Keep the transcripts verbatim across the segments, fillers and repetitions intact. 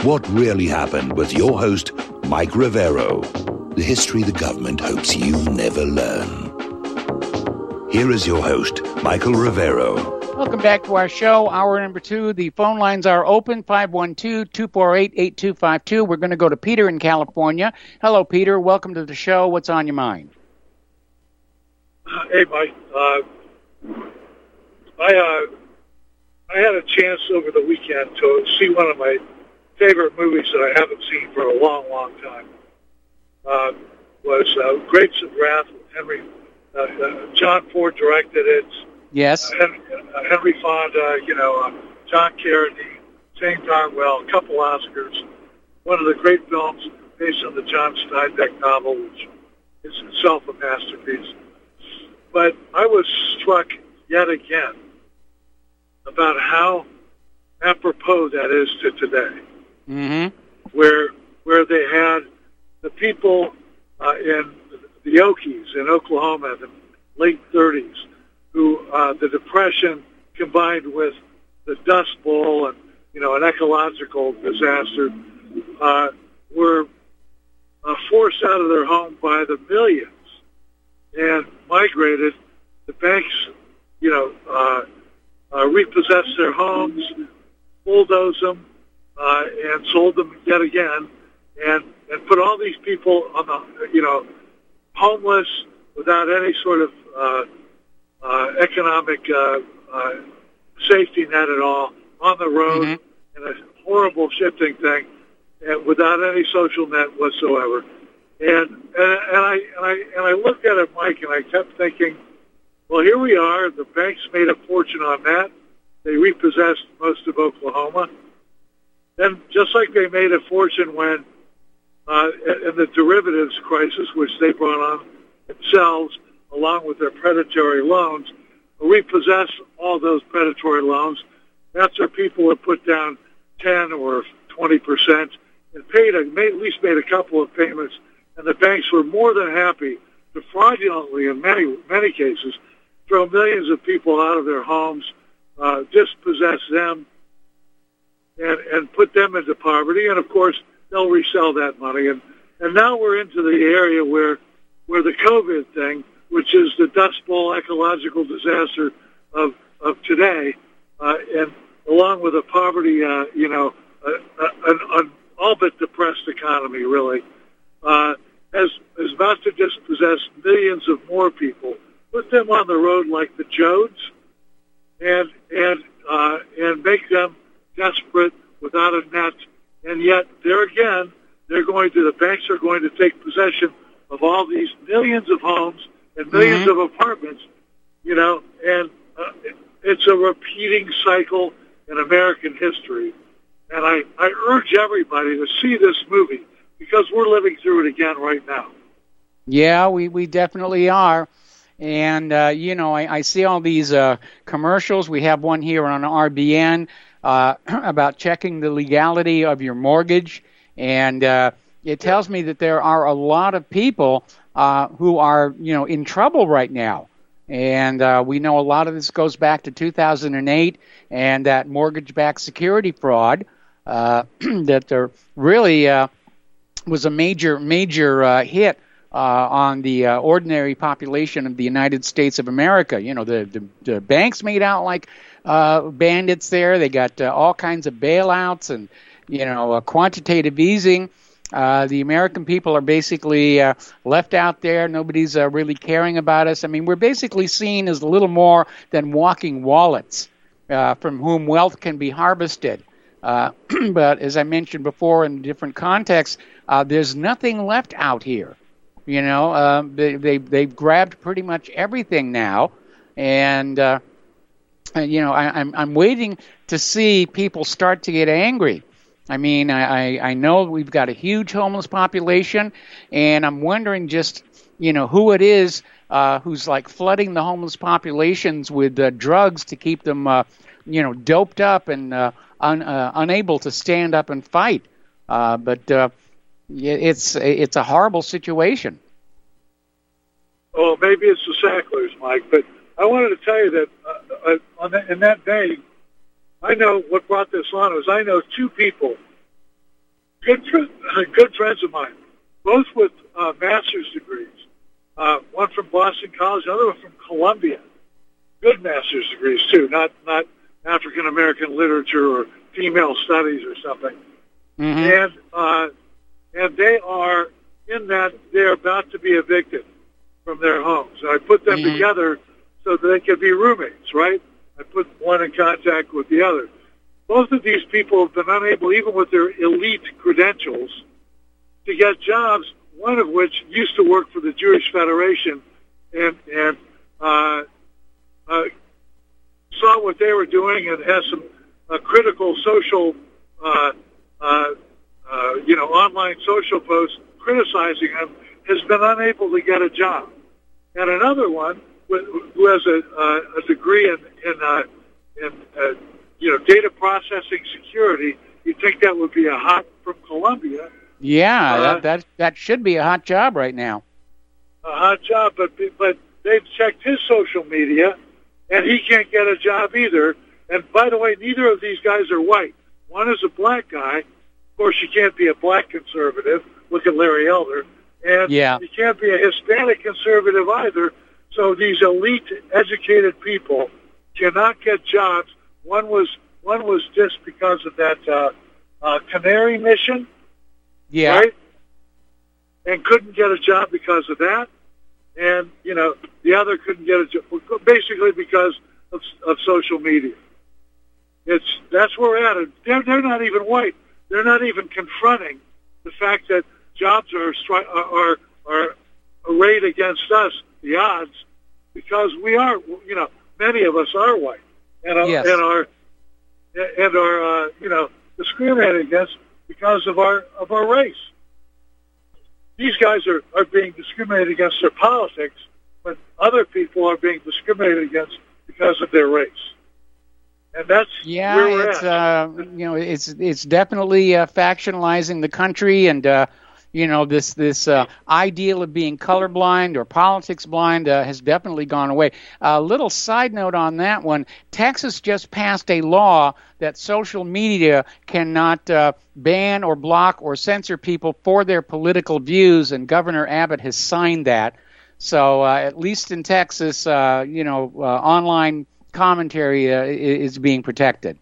What Really Happened with your host, Mike Rivero. The history the government hopes you never learn. Here is your host, Michael Rivero. Welcome back to our show, hour number two. The phone lines are open, five one two, two four eight, eight two five two. We're going to go to Peter in California. Hello, Peter. Welcome to the show. What's on your mind? Uh, hey, Mike. Uh, I uh, I had a chance over the weekend to see one of my favorite movies that I haven't seen for a long, long time. Uh, was uh, Grapes of Wrath with Henry. Uh, uh, John Ford directed it. Yes. Uh, Henry, uh, Henry Fonda, you know, uh, John Carradine, Jane Darwell, a couple Oscars. One of the great films based on the John Steinbeck novel, which is itself a masterpiece. But I was struck yet again about how apropos that is to today. Mm-hmm. Where where they had the people uh, in the Okies in Oklahoma in the late thirties, who uh, the Depression combined with the Dust Bowl and, you know, an ecological disaster, uh, were uh, forced out of their home by the millions and migrated. The banks, you know, uh, uh, repossessed their homes, bulldozed them, uh, and sold them yet again, and, and put all these people on the, you know, homeless, without any sort of uh, uh, economic uh, uh, safety net at all, on the road, mm-hmm. in a horrible shifting thing, and without any social net whatsoever. And and, and I and I and I looked at it, Mike, and I kept thinking, well, here we are. The banks made a fortune on that. They repossessed most of Oklahoma. And just like they made a fortune when Uh, in the derivatives crisis, which they brought on themselves, along with their predatory loans, repossessed all those predatory loans. After people had put down ten or twenty percent and paid, a, made, at least made a couple of payments, and the banks were more than happy to fraudulently, in many many cases, throw millions of people out of their homes, uh, dispossess them, and, and put them into poverty. And of course, they'll resell that money. And, and now we're into the area where where the COVID thing, which is the Dust Bowl ecological disaster of, of today, uh, and along with a poverty, uh, you know, a, a, an, an all but depressed economy, really, uh, is, is about to dispossess millions of more people, put them on the road like the Jodes, and, and, uh, and make them desperate without a net. And yet, there again, they're going to, the banks are going to take possession of all these millions of homes and millions mm-hmm. of apartments, you know, and uh, it, it's a repeating cycle in American history. And I, I urge everybody to see this movie because we're living through it again right now. Yeah, we, we definitely are. And, uh, you know, I, I see all these uh, commercials. We have one here on R B N. Uh, about checking the legality of your mortgage, and uh, it tells me that there are a lot of people uh, who are, you know, in trouble right now. And uh, we know a lot of this goes back to two thousand eight and that mortgage-backed security fraud uh, that there really uh, was a major, major uh, hit uh, on the uh, ordinary population of the United States of America. You know, the, the, the banks made out like Uh, bandits there. They got uh, all kinds of bailouts and, you know, uh, quantitative easing. Uh, the American people are basically uh, left out there. Nobody's uh, really caring about us. I mean, we're basically seen as little more than walking wallets uh, from whom wealth can be harvested. Uh, but as I mentioned before in different contexts, uh, there's nothing left out here. You know, uh, they, they, they've grabbed pretty much everything now. And, uh, you know, I, I'm I'm waiting to see people start to get angry. I mean, I, I know we've got a huge homeless population, and I'm wondering just, you know, who it is uh, who's like flooding the homeless populations with uh, drugs to keep them, uh, you know, doped up and uh, un, uh, unable to stand up and fight. Uh, but uh, it's it's a horrible situation. Oh, maybe it's the Sacklers, Mike, but I wanted to tell you that uh, on the, in that vein, I know what brought this on was I know two people good fr- good friends of mine, both with uh, master's degrees. Uh, one from Boston College, another one from Columbia. Good master's degrees too, not not African American literature or female studies or something. Mm-hmm. And uh, and they are in that they're about to be evicted from their homes. And I put them mm-hmm. together so that they could be roommates, right? I put one in contact with the other. Both of these people have been unable, even with their elite credentials, to get jobs, one of which used to work for the Jewish Federation and, and uh, uh, saw what they were doing and has some uh, critical social, uh, uh, uh, you know, online social posts criticizing him, has been unable to get a job. And another one who has a, uh, a degree in, in, uh, in uh, you know, data processing security, you'd think that would be a hot from Columbia. Yeah, uh, that, that that should be a hot job right now. A hot job, but but they've checked his social media, and he can't get a job either. And by the way, neither of these guys are white. One is a black guy. Of course, you can't be a black conservative. Look at Larry Elder. And yeah. you can't be a Hispanic conservative either. So these elite, educated people cannot get jobs. One was one was just because of that uh, uh, Canary mission, yeah, right? And couldn't get a job because of that. And you know, the other couldn't get a job basically because of, of social media. It's that's where we're at. And they're they're not even white. They're not even confronting the fact that jobs are stri- are are arrayed against us, the odds, because we are, you know, many of us are white. And, uh, yes. and are and are uh, you know, discriminated against because of our of our race. These guys are, are being discriminated against their politics, but other people are being discriminated against because of their race. And that's yeah, where we're it's at. Uh, you know, it's it's definitely uh, factionalizing the country, and uh, you know, this this uh, ideal of being colorblind or politics blind uh, has definitely gone away. A uh, little side note on that one: Texas just passed a law that social media cannot uh, ban or block or censor people for their political views, and Governor Abbott has signed that. So uh, at least in Texas, uh, you know, uh, online commentary uh, is being protected.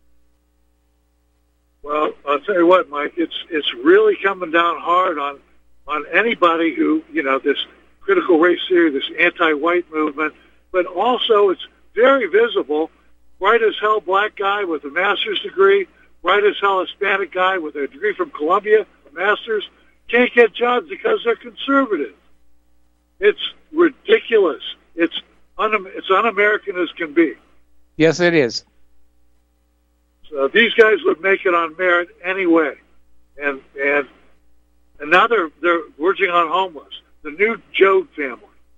Well, I'll tell you what, Mike, it's it's really coming down hard on on anybody who, you know, this critical race theory, this anti-white movement, but also it's very visible. Bright as hell black guy with a master's degree, bright as hell Hispanic guy with a degree from Columbia, a master's, can't get jobs because they're conservative. It's ridiculous. It's un- it's un-American as can be. Yes, it is. So these guys would make it on merit anyway, and and and now they're they're verging on homeless. The new Joad family.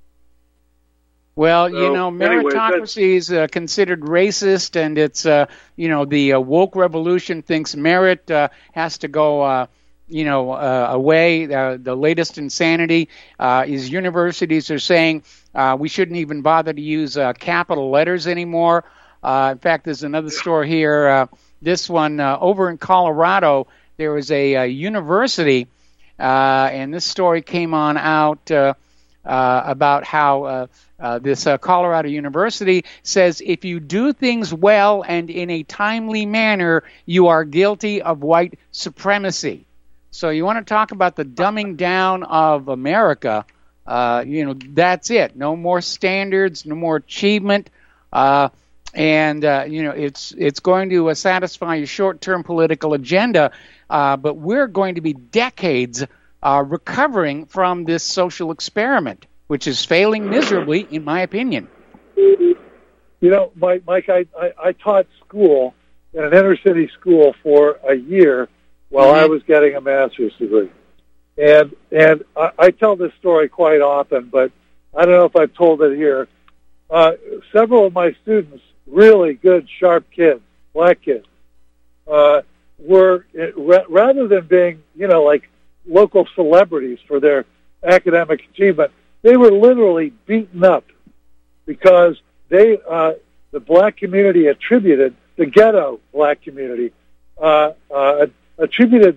Well, so, you know, meritocracy is uh, considered racist, and it's uh, you know, the uh, woke revolution thinks merit uh, has to go uh, you know uh, away. Uh, the latest insanity uh, is universities are saying uh, we shouldn't even bother to use uh, capital letters anymore. Uh, in fact, there's another story here. Uh, this one uh, over in Colorado, there was a, a university, uh, and this story came on out uh, uh, about how uh, uh, this uh, Colorado University says if you do things well and in a timely manner, you are guilty of white supremacy. So you want to talk about the dumbing down of America? Uh, you know, that's it. No more standards, no more achievement. Uh, And, uh, you know, it's it's going to uh, satisfy your short-term political agenda, uh, but we're going to be decades uh, recovering from this social experiment, which is failing miserably, in my opinion. You know, Mike, Mike I, I, I taught school in an inner-city school for a year while mm-hmm. I was getting a master's degree. And, and I, I tell this story quite often, but I don't know if I've told it here. Uh, several of my students, really good, sharp kids, black kids, uh, were, ra- rather than being, you know, like local celebrities for their academic achievement, they were literally beaten up because they, uh, the black community attributed, the ghetto black community, uh, uh, attributed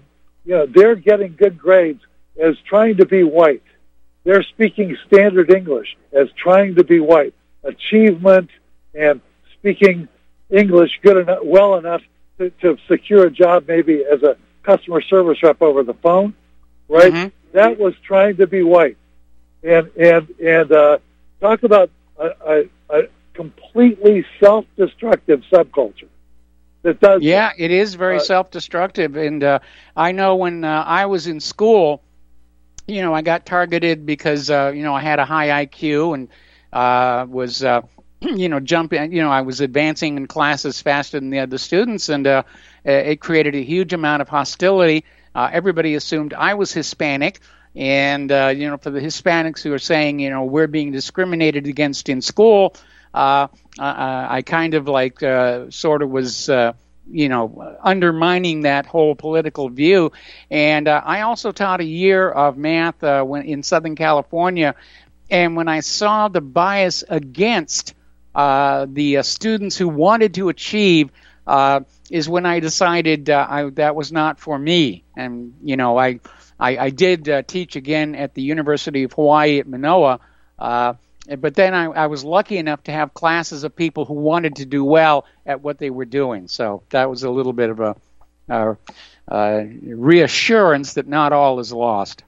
you know, they're getting good grades as trying to be white. They're speaking standard English as trying to be white. Achievement and speaking English good enough, well enough to, to secure a job, maybe as a customer service rep over the phone, right? Mm-hmm. That was trying to be white, and and and uh, talk about a, a, a completely self-destructive subculture that does. Yeah, that. It is very uh, self-destructive, and uh, I know when uh, I was in school, you know, I got targeted because uh, you know I had a high I Q and uh, was. Uh, you know, jumping, you know, I was advancing in classes faster than the other students, and uh, it created a huge amount of hostility. Uh, everybody assumed I was Hispanic, and, uh, you know, for the Hispanics who are saying, you know, we're being discriminated against in school, uh, I, I kind of like uh, sort of was, uh, you know, undermining that whole political view. And uh, I also taught a year of math uh, when in Southern California, and when I saw the bias against Uh, the uh, students who wanted to achieve uh, is when I decided uh, I, that was not for me. And, you know, I I, I did uh, teach again at the University of Hawaii at Manoa, uh, but then I, I was lucky enough to have classes of people who wanted to do well at what they were doing. So that was a little bit of a uh, uh, reassurance that not all is lost.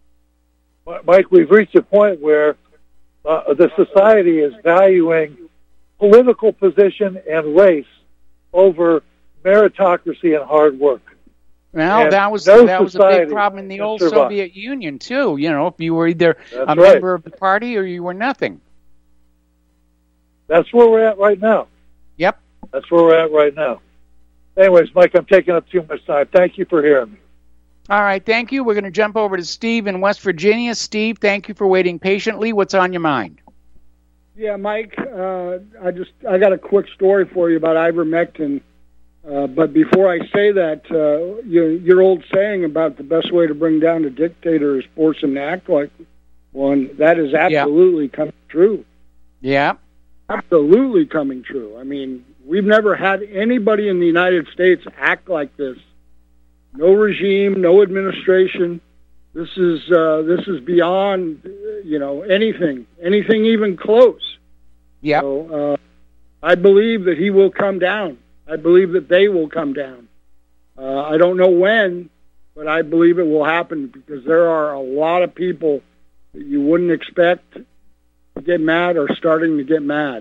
Mike, we've reached a point where uh, the society is valuing political position and race over meritocracy and hard work. Well, and that was no that was a big problem in the old survive. Soviet Union too. You know, if you were either That's a right. member of the party or you were nothing. That's where we're at right now. Yep. That's where we're at right now. Anyways, Mike, I'm taking up too much time. Thank you for hearing me. All right, thank you. We're going to jump over to Steve in West Virginia. Steve, thank you for waiting patiently. What's on your mind? Yeah, Mike, uh, I just I got a quick story for you about ivermectin. Uh, but before I say that, uh, your, your old saying about the best way to bring down a dictator is force him to act like one, that is absolutely yeah. coming true. Yeah. Absolutely coming true. I mean, we've never had anybody in the United States act like this. No regime, no administration. This is uh, this is beyond, you know, anything, anything even close. Yeah. So uh, I believe that he will come down. I believe that they will come down. Uh, I don't know when, but I believe it will happen because there are a lot of people that you wouldn't expect to get mad or starting to get mad.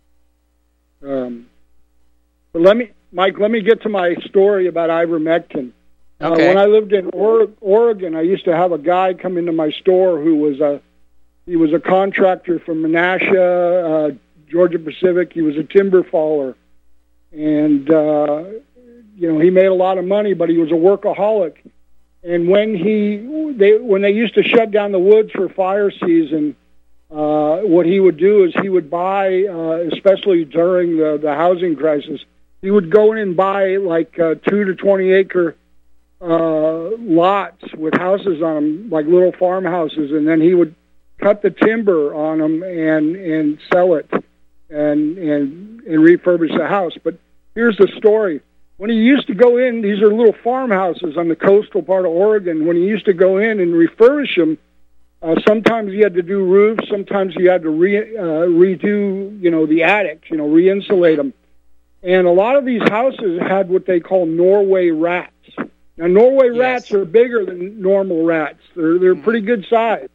Um, but let me, Mike, let me get to my story about ivermectin. Okay. Uh, when I lived in or- Oregon, I used to have a guy come into my store who was a he was a contractor from Menasha, uh, Georgia Pacific. He was a timber faller, and uh, you know he made a lot of money, but he was a workaholic. And when he they when they used to shut down the woods for fire season, uh, what he would do is he would buy, uh, especially during the the housing crisis, he would go in and buy like uh, two to twenty acre. Uh, lots with houses on them, like little farmhouses, and then he would cut the timber on them and and sell it and and and refurbish the house. But here's the story: when he used to go in, these are little farmhouses on the coastal part of Oregon. When he used to go in and refurbish them, uh, sometimes he had to do roofs, sometimes he had to re, uh, redo, you know, the attics, you know, re-insulate them. And a lot of these houses had what they call Norway rats. Now, Norway yes. rats are bigger than normal rats. They're they're pretty good size,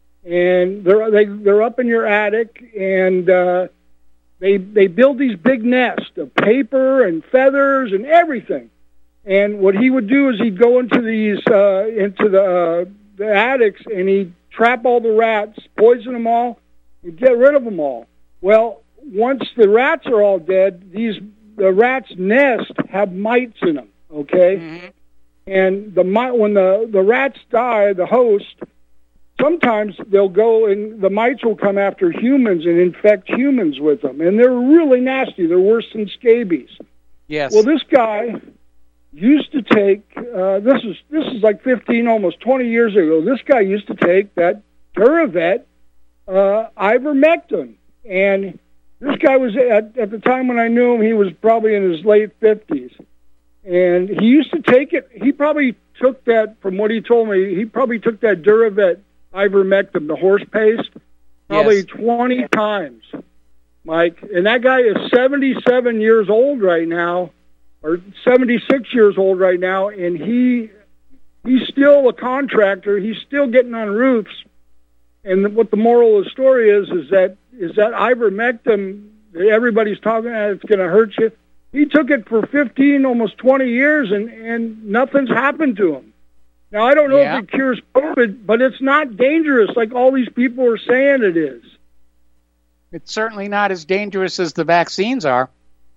and they're they they're up in your attic, and uh, they they build these big nests of paper and feathers and everything. And what he would do is he'd go into these uh, into the uh, the attics, and he'd trap all the rats, poison them all, and get rid of them all. Well, once the rats are all dead, these the rats' nest have mites in them. Okay. Mm-hmm. And the when the, the rats die, the host, sometimes they'll go and the mites will come after humans and infect humans with them. And they're really nasty. They're worse than scabies. Yes. Well, this guy used to take, uh, this is this is like fifteen, almost twenty years ago, this guy used to take that Duravet uh, ivermectin. And this guy was, at, at the time when I knew him, he was probably in his late fifties. And he used to take it, he probably took that, from what he told me, he probably took that Duravet ivermectin, the horse paste, probably yes. twenty times, Mike. And that guy is seventy-seven years old right now, or seventy-six years old right now, and he he's still a contractor. He's still getting on roofs. And what the moral of the story is, is that is that ivermectin that everybody's talking about, it's going to hurt you. He took it for fifteen, almost twenty years, and, and nothing's happened to him. Now, I don't know yeah. if it cures COVID, but it's not dangerous like all these people are saying it is. It's certainly not as dangerous as the vaccines are.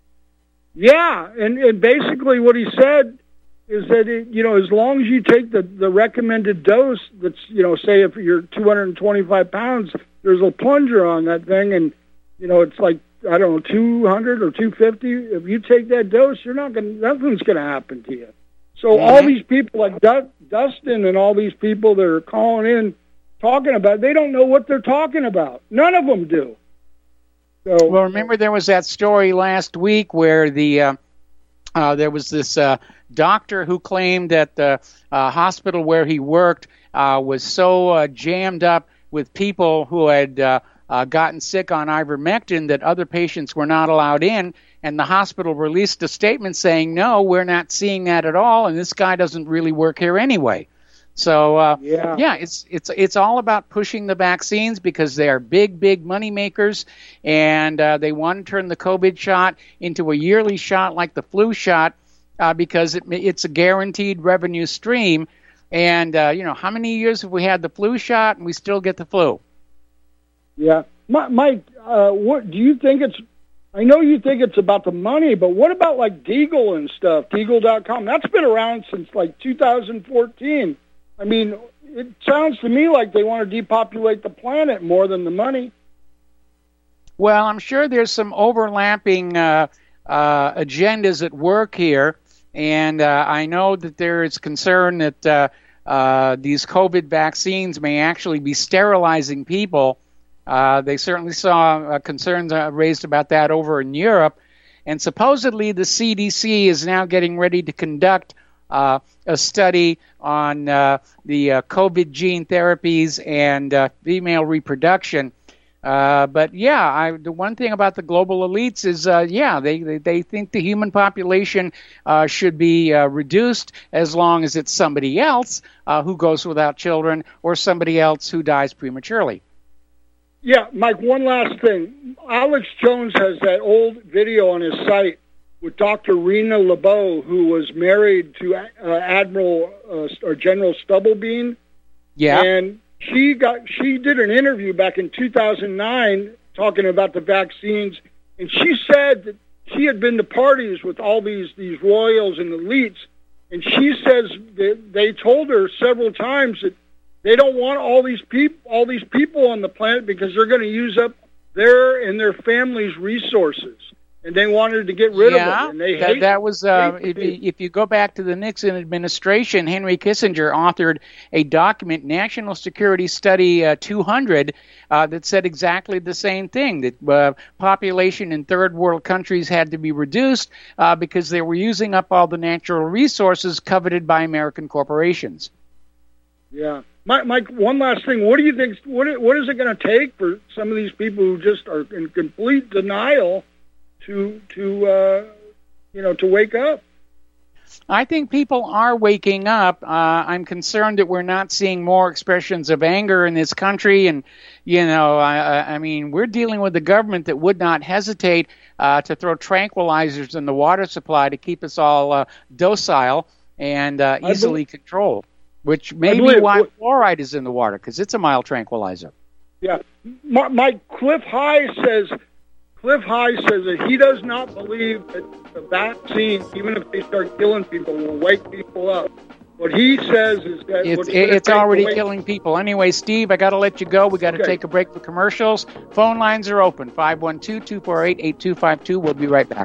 Yeah, and, and basically what he said is that, it, you know, as long as you take the, the recommended dose, that's, you know, say if you're two hundred twenty-five pounds, there's a plunger on that thing, and, you know, it's like, I don't know, two hundred or two fifty. If you take that dose, you're not going, nothing's going to happen to you. So mm-hmm. all these people like du- Dustin and all these people that are calling in talking about it, they don't know what they're talking about. None of them do. So, well, remember there was that story last week where the uh, uh, there was this uh, doctor who claimed that the uh, hospital where he worked uh, was so uh, jammed up with people who had uh, uh, gotten sick on ivermectin that other patients were not allowed in. And the hospital released a statement saying, no, we're not seeing that at all, and this guy doesn't really work here anyway. So, uh, yeah. yeah, it's it's it's all about pushing the vaccines because they are big, big money makers, and uh, they want to turn the COVID shot into a yearly shot like the flu shot uh, because it, it's a guaranteed revenue stream. And, uh, you know, how many years have we had the flu shot and we still get the flu? Yeah. Mike, uh, what do you think it's I know you think it's about the money, but what about like Deagle and stuff, Deagle dot com? That's been around since like two thousand fourteen. I mean, it sounds to me like they want to depopulate the planet more than the money. Well, I'm sure there's some overlapping uh, uh, agendas at work here, and uh, I know that there is concern that uh, uh, these COVID vaccines may actually be sterilizing people. Uh, they certainly saw uh, concerns uh, raised about that over in Europe. And supposedly the C D C is now getting ready to conduct uh, a study on uh, the uh, COVID gene therapies and uh, female reproduction. Uh, but, yeah, I, the one thing about the global elites is, uh, yeah, they, they, they think the human population uh, should be uh, reduced as long as it's somebody else uh, who goes without children or somebody else who dies prematurely. Yeah, Mike, one last thing. Alex Jones has that old video on his site with Doctor Rena LeBeau, who was married to uh, Admiral uh, or General Stubblebean. Yeah. And she got she did an interview back in two thousand nine talking about the vaccines, and she said that she had been to parties with all these, these royals and elites, and she says that they told her several times that they don't want all these people, all these people on the planet because they're going to use up their and their families' resources, and they wanted to get rid yeah, of it. And they that, hate, that was uh, hate if, you, if you go back to the Nixon administration, Henry Kissinger authored a document, National Security Study uh, two hundred, uh, that said exactly the same thing, that uh, population in third world countries had to be reduced uh, because they were using up all the natural resources coveted by American corporations. Yeah. Mike, Mike, one last thing. What do you think? What what is it going to take for some of these people who just are in complete denial to to uh, you know to wake up? I think people are waking up. Uh, I'm concerned that we're not seeing more expressions of anger in this country, and you know, I, I mean, we're dealing with a government that would not hesitate uh, to throw tranquilizers in the water supply to keep us all uh, docile and uh, easily controlled. Which may be why fluoride is in the water, because it's a mild tranquilizer. Yeah. My, my Cliff High says, Cliff High says that he does not believe that the vaccine, even if they start killing people, will wake people up. What he says is that it's, it's already killing people. Anyway, Steve, I got to let you go. We got to okay. take a break for commercials. Phone lines are open: five one two, two four eight, eight two five two. We'll be right back.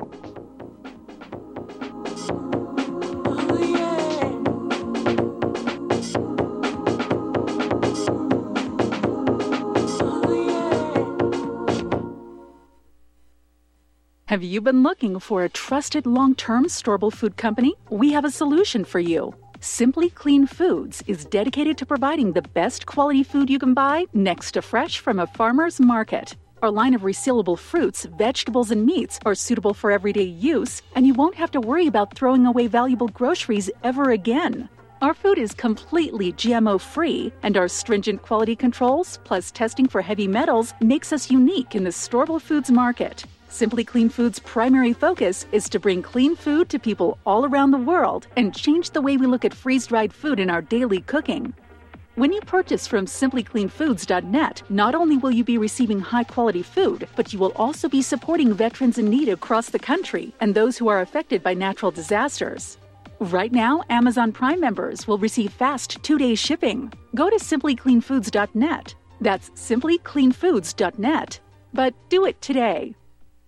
Have you been looking for a trusted long-term storable food company? We have a solution for you. Simply Clean Foods is dedicated to providing the best quality food you can buy next to fresh from a farmer's market. Our line of resealable fruits, vegetables, and meats are suitable for everyday use, and you won't have to worry about throwing away valuable groceries ever again. Our food is completely G M O-free, and our stringent quality controls, plus testing for heavy metals, makes us unique in the storable foods market. Simply Clean Foods' primary focus is to bring clean food to people all around the world and change the way we look at freeze-dried food in our daily cooking. When you purchase from simply clean foods dot net, not only will you be receiving high-quality food, but you will also be supporting veterans in need across the country and those who are affected by natural disasters. Right now, Amazon Prime members will receive fast two-day shipping. Go to simply clean foods dot net. That's simply clean foods dot net. But do it today.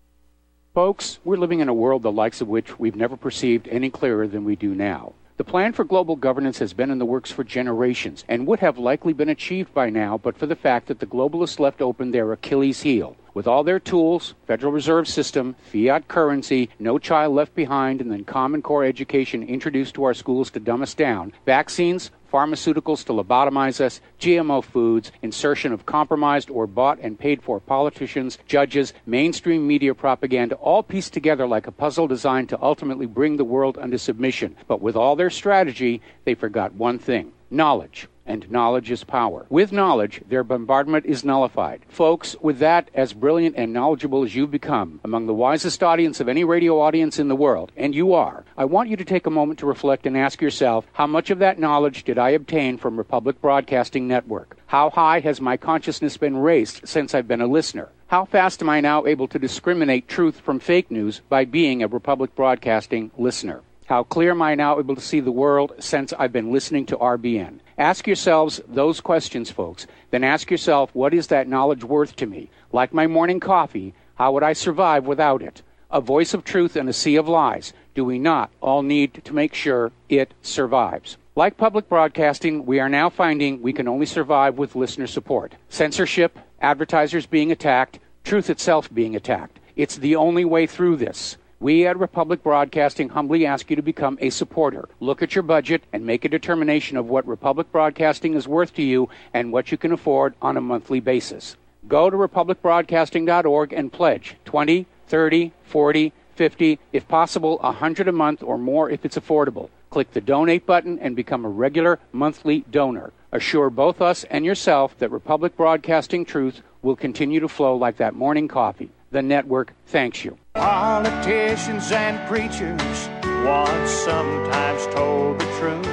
Folks, we're living in a world the likes of which we've never perceived any clearer than we do now. The plan for global governance has been in the works for generations and would have likely been achieved by now but for the fact that the globalists left open their Achilles heel. With all their tools, Federal Reserve System, fiat currency, no child left behind, and then Common Core education introduced to our schools to dumb us down, vaccines, pharmaceuticals to lobotomize us, G M O foods, insertion of compromised or bought and paid for politicians, judges, mainstream media propaganda, all pieced together like a puzzle designed to ultimately bring the world under submission. But with all their strategy, they forgot one thing: knowledge. And knowledge is power. With knowledge, their bombardment is nullified. Folks, with that, as brilliant and knowledgeable as you've become, among the wisest audience of any radio audience in the world, and you are, I want you to take a moment to reflect and ask yourself, how much of that knowledge did I obtain from Republic Broadcasting Network? How high has my consciousness been raised since I've been a listener? How fast am I now able to discriminate truth from fake news by being a Republic Broadcasting listener? How clear am I now able to see the world since I've been listening to R B N? Ask yourselves those questions, folks. Then ask yourself, what is that knowledge worth to me? Like my morning coffee, how would I survive without it? A voice of truth in a sea of lies. Do we not all need to make sure it survives? Like public broadcasting, we are now finding we can only survive with listener support. Censorship, advertisers being attacked, truth itself being attacked. It's the only way through this. We at Republic Broadcasting humbly ask you to become a supporter. Look at your budget and make a determination of what Republic Broadcasting is worth to you and what you can afford on a monthly basis. Go to republic broadcasting dot org and pledge twenty, thirty, forty, fifty, if possible, one hundred a month or more if it's affordable. Click the donate button and become a regular monthly donor. Assure both us and yourself that Republic Broadcasting truth will continue to flow like that morning coffee. The network thanks you. Politicians and preachers once sometimes told the truth.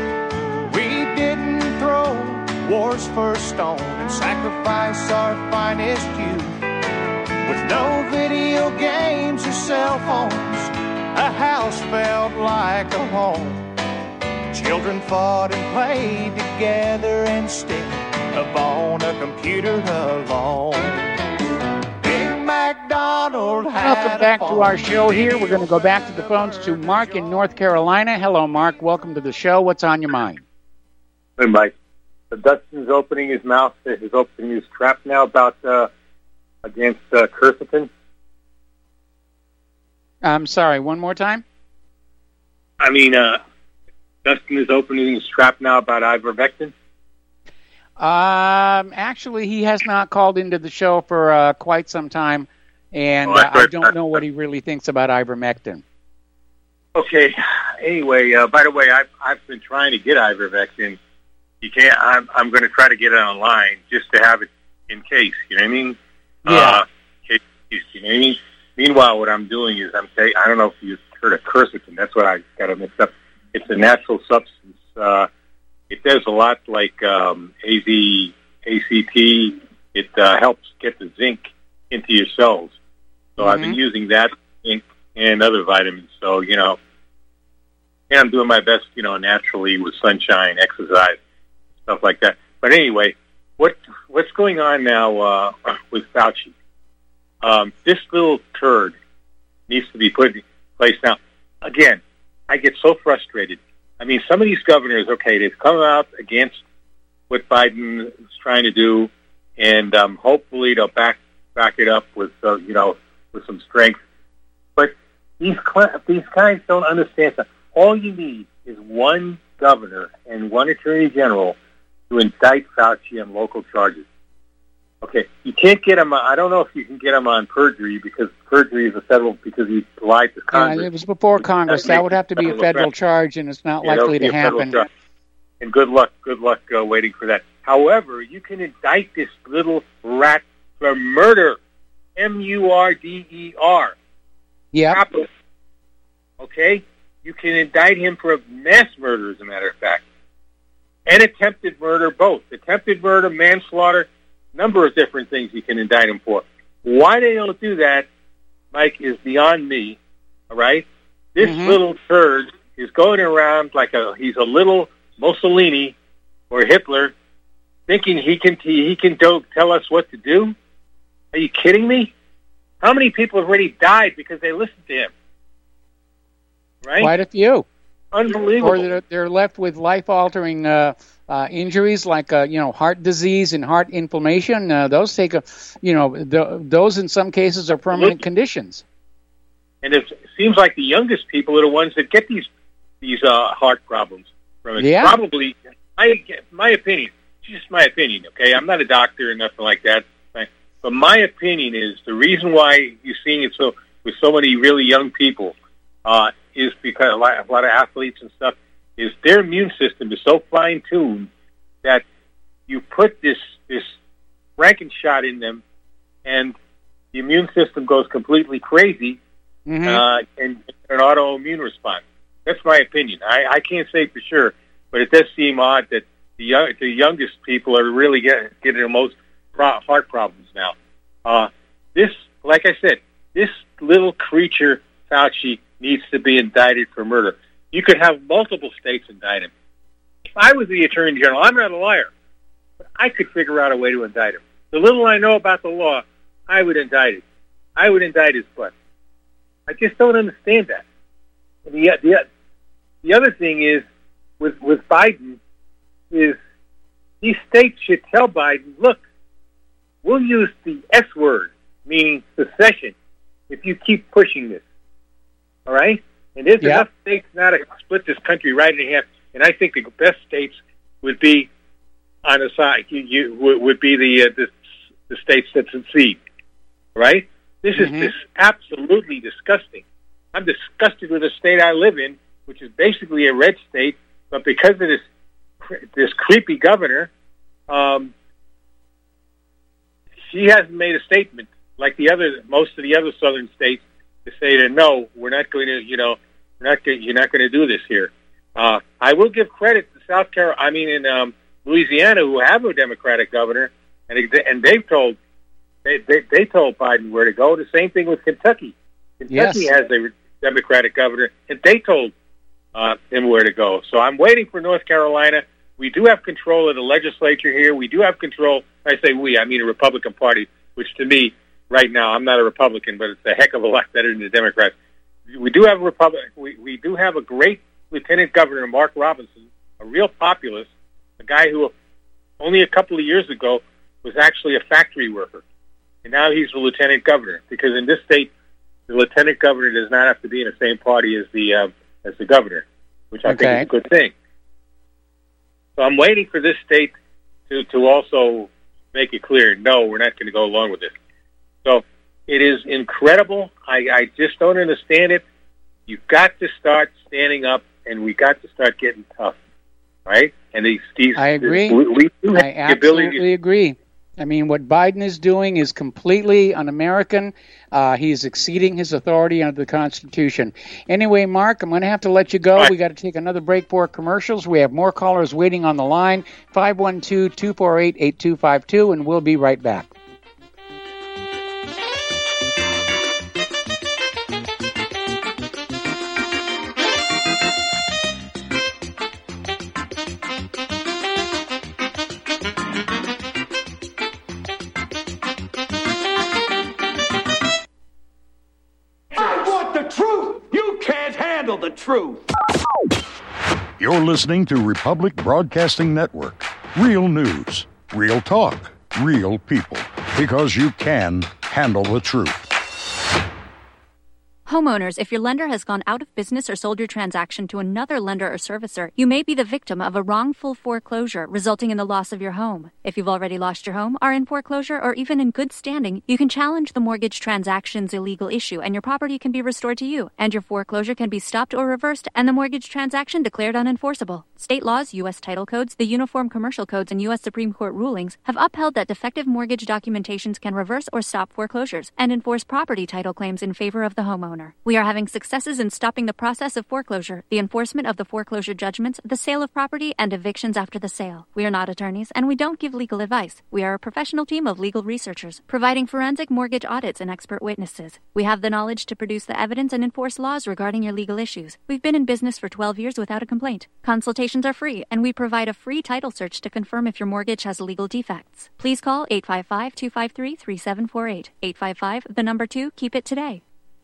We didn't throw war's first stone and sacrifice our finest youth. With no video games or cell phones, a house felt like a home. Children fought and played together instead of on a computer alone. Welcome back to our show here. We're going to go back to the phones to Mark in North Carolina. Hello, Mark. Welcome to the show. What's on your mind? Hey, Mike. So Dustin's opening his mouth. He's opening his trap now about uh, against uh, quercetin. I'm sorry. One more time? I mean, uh, Dustin is opening his trap now about ivermectin. Um, actually, he has not called into the show for uh, quite some time, and oh, uh, I don't know what he really thinks about ivermectin. Okay. Anyway, uh, by the way, I've I've been trying to get ivermectin. You can't. I'm I'm going to try to get it online just to have it in case. You know what I mean? Yeah. Uh, case, you know what I mean? Meanwhile, what I'm doing is I'm taking. I don't know if you've heard of quercetin. That's what I got to mix up. It's a natural substance. Uh, It does a lot like um, A Z, A C T. It uh, helps get the zinc into your cells. So mm-hmm. I've been using that and other vitamins. So, you know, and I'm doing my best, you know, naturally with sunshine, exercise, stuff like that. But anyway, what what's going on now uh, with Fauci? Um, this little turd needs to be put in place now. Again, I get so frustrated. I mean, some of these governors, okay, they've come out against what Biden is trying to do, and um, hopefully they'll back back it up with, uh, you know, with some strength. But these these guys don't understand that all you need is one governor and one attorney general to indict Fauci on local charges. Okay, you can't get him. I don't know if you can get him on perjury because perjury is a federal because he lied to Congress. Yeah, it was before Congress. That would have to be a federal charge, and it's not yeah, likely to happen. And good luck, good luck uh, waiting for that. However, you can indict this little rat for murder, M U R D E R. Yeah. Okay, you can indict him for mass murder, as a matter of fact, and attempted murder, both attempted murder, manslaughter. Number of different things you can indict him for. Why they don't do that, Mike, is beyond me. All right, this mm-hmm. little turd is going around like a he's a little Mussolini or Hitler, thinking he can he can do, tell us what to do. Are you kidding me? How many people have already died because they listened to him? Right, quite a few. Unbelievable. Or they're, they're left with life-altering uh, uh, injuries like uh, you know heart disease and heart inflammation. Uh, those take a, you know, the, those in some cases are permanent conditions. And it seems like the youngest people are the ones that get these these uh, heart problems from it. Yeah. Probably, I my opinion. Just my opinion. Okay, I'm not a doctor or nothing like that. But my opinion is the reason why you're seeing it so with so many really young people. Uh, is because a lot, a lot of athletes and stuff, is their immune system is so fine-tuned that you put this this Frankenshot in them, and the immune system goes completely crazy, mm-hmm. uh, and an autoimmune response. That's my opinion. I, I can't say for sure, but it does seem odd that the young, the youngest people are really getting, getting the most pro- heart problems now. Uh, this, like I said, this little creature, Fauci, needs to be indicted for murder. You could have multiple states indict him. If I was the Attorney General, I'm not a liar, but I could figure out a way to indict him. The little I know about the law, I would indict it. I would indict his butt. I just don't understand that. And the, the, the other thing is, with, with Biden, is these states should tell Biden, look, we'll use the S word, meaning secession, if you keep pushing this. All right? And there's yeah. enough states now to split this country right in half. And I think the best states would be on the side, you, you, would be the, uh, the the states that secede. Right? This is mm-hmm. this absolutely disgusting. I'm disgusted with the state I live in, which is basically a red state, but because of this this creepy governor, um, she hasn't made a statement like the other most of the other southern states to say that no, we're not going to, you know, we're not going, you're not going to do this here. Uh, I will give credit to South Carolina, I mean in um, Louisiana, who have a Democratic governor, and and they've told they, they they told Biden where to go. The same thing with Kentucky. Kentucky yes. has a Democratic governor, and they told uh, him where to go. So I'm waiting for North Carolina. We do have control of the legislature here. We do have control. I say we, I mean a Republican Party, which to me, right now, I'm not a Republican, but it's a heck of a lot better than the Democrats. We do have a Republic. We, we do have a great Lieutenant Governor, Mark Robinson, a real populist, a guy who only a couple of years ago was actually a factory worker, and now he's the Lieutenant Governor. Because in this state, the Lieutenant Governor does not have to be in the same party as the uh, as the governor, which I okay. think is a good thing. So I'm waiting for this state to to also make it clear, no, we're not going to go along with this. So it is incredible. I, I just don't understand it. You've got to start standing up, and we got to start getting tough, right? And these, these I agree. We, we do have I the ability absolutely to, agree. I mean, what Biden is doing is completely un-American. Uh, he's exceeding his authority under the Constitution. Anyway, Mark, I'm going to have to let you go. Right. We got to take another break for commercials. We have more callers waiting on the line, five one two, two four eight, eight two five two, and we'll be right back. The truth. You're listening to Republic Broadcasting Network. Real news, real talk, real people. Because you can handle the truth. Homeowners, if your lender has gone out of business or sold your transaction to another lender or servicer, you may be the victim of a wrongful foreclosure, resulting in the loss of your home. If you've already lost your home, are in foreclosure, or even in good standing, you can challenge the mortgage transaction's illegal issue, and your property can be restored to you, and your foreclosure can be stopped or reversed, and the mortgage transaction declared unenforceable. State laws, U S title codes, the Uniform Commercial Codes, and U S Supreme Court rulings have upheld that defective mortgage documentations can reverse or stop foreclosures and enforce property title claims in favor of the homeowner. We are having successes in stopping the process of foreclosure, the enforcement of the foreclosure judgments, the sale of property, and evictions after the sale. We are not attorneys, and we don't give legal advice. We are a professional team of legal researchers, providing forensic mortgage audits and expert witnesses. We have the knowledge to produce the evidence and enforce laws regarding your legal issues. We've been in business for twelve years without a complaint. Consultations are free, and we provide a free title search to confirm if your mortgage has legal defects. Please call eight five five, two five three, three seven four eight. eight five five, the number two, keep it today.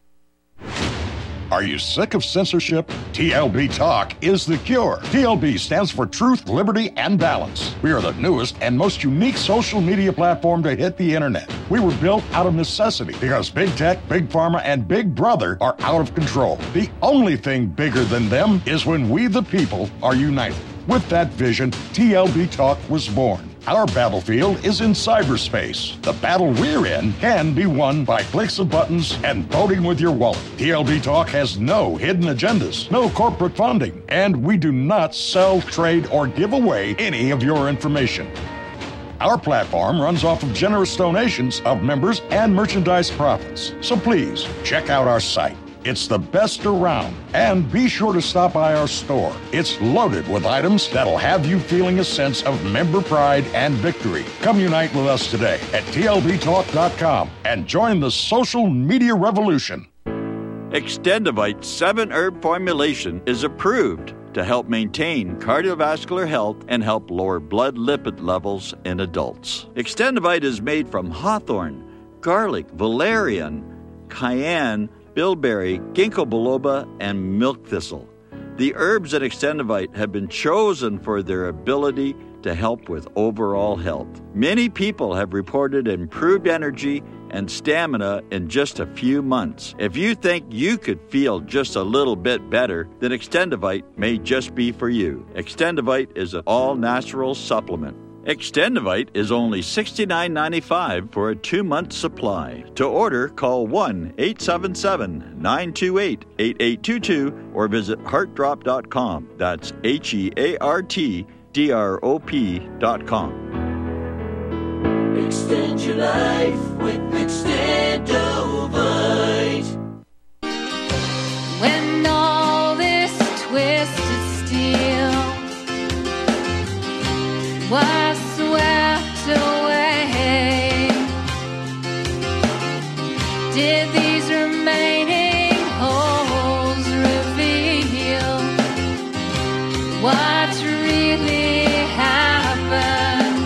Are you sick of censorship? T L B Talk is the cure. T L B stands for Truth, Liberty, and Balance. We are the newest and most unique social media platform to hit the internet. We were built out of necessity because big tech, big pharma, and big brother are out of control. The only thing bigger than them is when we the people are united. With that vision, T L B Talk was born. Our battlefield is in cyberspace. The battle we're in can be won by clicks of buttons and voting with your wallet. T L B Talk has no hidden agendas, no corporate funding, and we do not sell, trade, or give away any of your information. Our platform runs off of generous donations of members and merchandise profits. So please, check out our site. It's the best around. And be sure to stop by our store. It's loaded with items that'll have you feeling a sense of member pride and victory. Come unite with us today at T L B talk dot com and join the social media revolution. Extendivite seven herb formulation is approved to help maintain cardiovascular health and help lower blood lipid levels in adults. Extendivite is made from hawthorn, garlic, valerian, cayenne, bilberry, ginkgo biloba, and milk thistle. The herbs in Extendivite have been chosen for their ability to help with overall health. Many people have reported improved energy and stamina in just a few months. If you think you could feel just a little bit better, then Extendivite may just be for you. Extendivite is an all-natural supplement. Extendivite is only sixty-nine ninety-five for a two-month supply. To order, call one eight seven seven, nine two eight, eight eight two two or visit heart drop dot com. That's H E A R T D R O P dot com. Extend your life with Extendivite. When all this twisted steel was swept away, did these remaining holes reveal what really happened?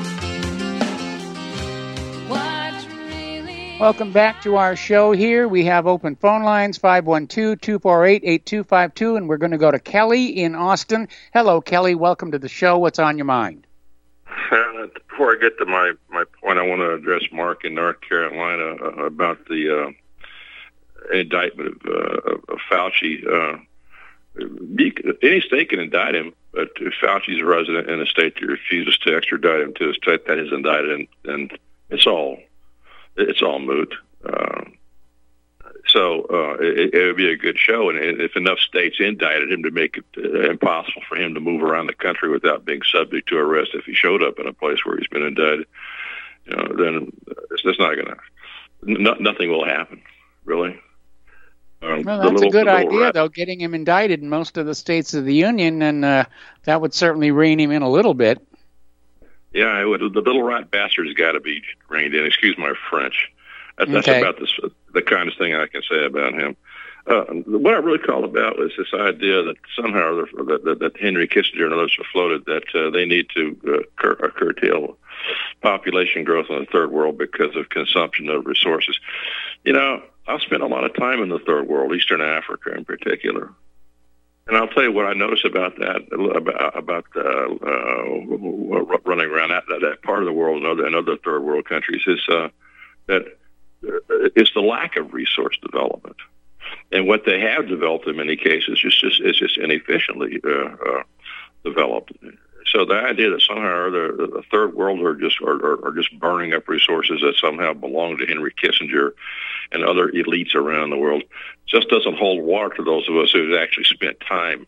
What really Welcome back to our show here. We have open phone lines, five one two, two four eight, eight two five two, and we're going to go to Kelly in Austin. Hello, Kelly. Welcome to the show. What's on your mind? Uh, before I get to my, my point, I want to address Mark in North Carolina uh, about the uh, indictment of, uh, of Fauci. Uh, any state can indict him, but if Fauci's a resident in a state that refuses to extradite him to a state that is indicted, and, and it's all it's all moot. Um, so uh, it, it would be a good show, and if enough states indicted him to make it uh, impossible for him to move around the country without being subject to arrest if he showed up in a place where he's been indicted, you know, then it's, it's not going to, no, nothing will happen, really. Um, well, that's little, a good idea, rat. though, getting him indicted in most of the states of the Union, and uh, that would certainly rein him in a little bit. Yeah, it would, the little rat bastard's got to be reined in. Excuse my French. That's, that's Okay. about this, the kindest thing I can say about him. Uh, what I really called about was this idea that somehow that, that, that Henry Kissinger and others have floated that uh, they need to uh, cur- uh, curtail population growth in the third world because of consumption of resources. You know, I've spent a lot of time in the third world, Eastern Africa in particular. And I'll tell you what I notice about that, about, about uh, uh, running around that, that part of the world and other, and other third world countries is uh, that it's the lack of resource development. and what they have developed in many cases is just is just inefficiently uh, uh, developed. So the idea that somehow the, the third world are just are, are, are just burning up resources that somehow belong to Henry Kissinger and other elites around the world just doesn't hold water to those of us who've actually spent time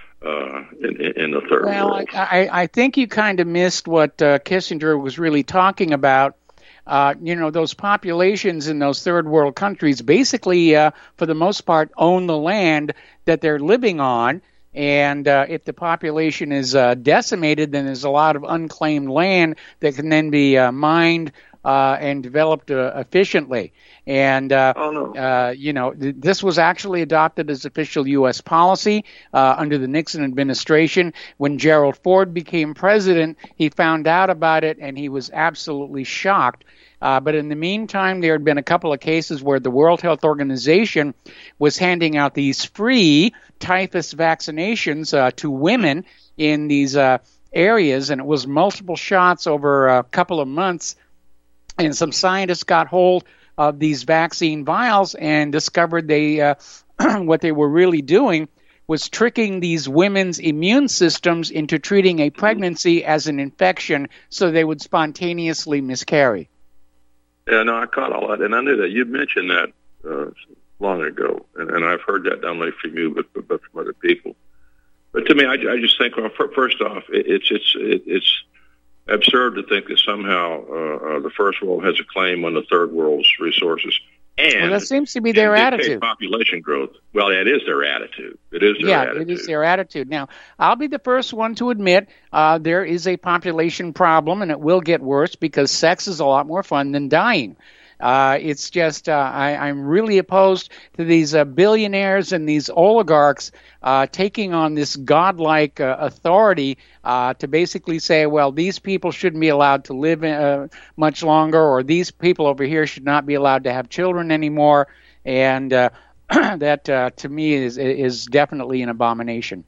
uh, in, in the third well, world. Well, I, I think you kind of missed what uh, Kissinger was really talking about. Uh, you know, those populations in those third world countries basically, uh, for the most part, own the land that they're living on. And uh, if the population is uh, decimated, then there's a lot of unclaimed land that can then be uh, mined uh, and developed uh, efficiently. And, uh, oh, no. uh, you know, th- this was actually adopted as official U S policy uh, under the Nixon administration. When Gerald Ford became president, he found out about it, and he was absolutely shocked. Uh, but in the meantime, there had been a couple of cases where the World Health Organization was handing out these free typhus vaccinations uh, to women in these uh, areas, and it was multiple shots over a couple of months. And some scientists got hold of these vaccine vials and discovered they uh, what they were really doing was tricking these women's immune systems into treating a pregnancy as an infection so they would spontaneously miscarry. Yeah, no, I caught all that, and I knew that. You mentioned that uh, long ago, and, and I've heard that not only from you, but, but from other people. But to me, I, I just think, well, first off, it, it's it's it, it's absurd to think that somehow uh, uh, the first world has a claim on the third world's resources. And well, that seems to be their attitude. Population growth. Well, that is their attitude. It is their yeah, attitude. it is their attitude. Now, I'll be the first one to admit uh, there is a population problem, and it will get worse because sex is a lot more fun than dying. Uh, it's just uh, I, I'm really opposed to these uh, billionaires and these oligarchs uh, taking on this godlike uh, authority uh, to basically say, well, these people shouldn't be allowed to live uh, much longer, or these people over here should not be allowed to have children anymore. And uh, that, uh, to me, is is definitely an abomination.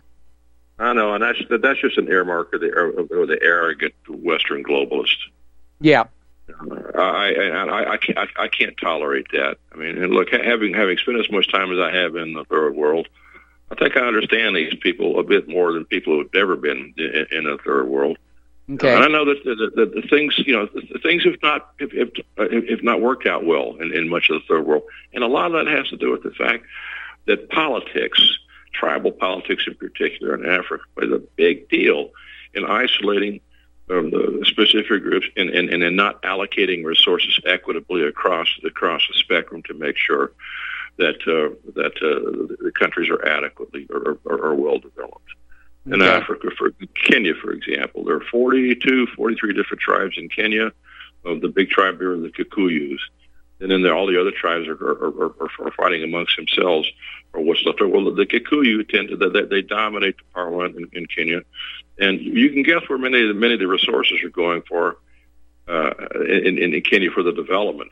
I know, and that's that's just an earmark of the of the arrogant Western globalist. Yeah. Uh, I, I I can't I can't tolerate that. I mean, and look, having having spent as much time as I have in the third world, I think I understand these people a bit more than people who've never been in, in the third world. Okay. And I know that the, the, the things you know the things have not have, have, have not worked out well in, in much of the third world, and a lot of that has to do with the fact that politics, tribal politics in particular in Africa, plays a big deal in isolating Um, the specific groups and, and, and in not allocating resources equitably across across the spectrum to make sure that uh, that uh, the countries are adequately or, or, or well developed. In okay. Africa, for Kenya, for example, there are forty-two, forty-three different tribes in Kenya. Uh, the big tribe here are the Kikuyus, and then there, all the other tribes are are, are, are fighting amongst themselves or what's left over. Well, the Kikuyu tend to they, they dominate the parliament in, in Kenya. And you can guess where many of the, many of the resources are going for uh, in, in, in Kenya for the development,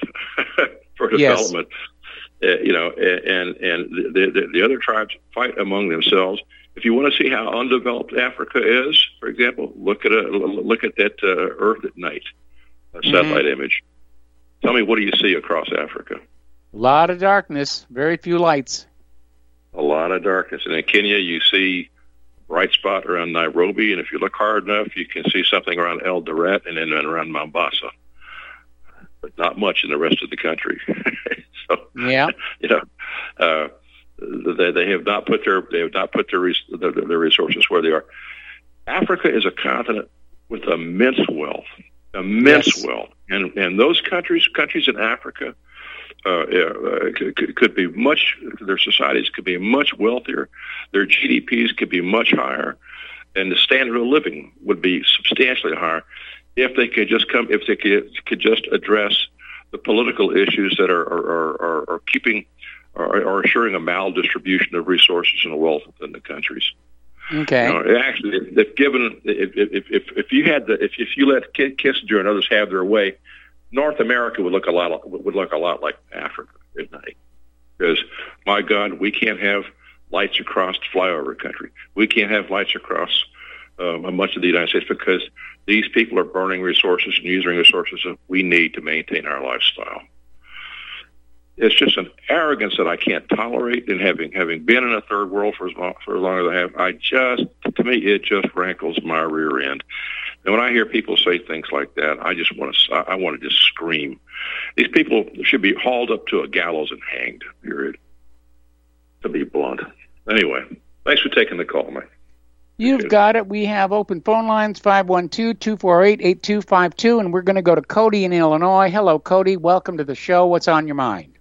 for development. Yes. Uh, you know, and and the, the the other tribes fight among themselves. If you want to see how undeveloped Africa is, for example, look at a look at that uh, Earth at night, a satellite mm-hmm. image. Tell me, what do you see across Africa? A lot of darkness, very few lights. A lot of darkness, and in Kenya, you see bright spot around Nairobi, and if you look hard enough, you can see something around Eldoret and then around Mombasa, but not much in the rest of the country. so, yeah, you know, uh, they they have not put their they have not put their, res- their their resources where they are. Africa is a continent with immense wealth, immense yes. wealth, and and those countries countries in Africa. Uh, uh, could, could be much. Their societies could be much wealthier. Their G D Ps could be much higher, and the standard of living would be substantially higher if they could just come. If they could, could just address the political issues that are are, are, are keeping are, are assuring a maldistribution of resources and wealth within the countries. Okay. You know, actually, if, if given if if if if you had the if if you let Kissinger and others have their way, North America would look a lot would look a lot like Africa at night, because my God, we can't have lights across flyover country. We can't have lights across um, much of the United States because these people are burning resources and using resources that we need to maintain our lifestyle. it's just an arrogance that I can't tolerate. And having having been in a third world for as long, for as long as I have, I just to me it just rankles my rear end. And when I hear people say things like that, I just want to I want to just scream. These people should be hauled up to a gallows and hanged. Period. To be blunt. Anyway, thanks for taking the call, Mike. You've got it. We have open phone lines, five one two, two four eight, eight two five two, and we're going to go to Cody in Illinois. Hello, Cody. Welcome to the show. What's on your mind?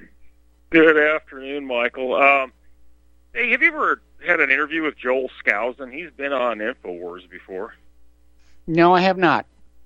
Good afternoon, Michael. Um, hey, have you ever had an interview with Joel Skousen? He's been on InfoWars before. No, I have not.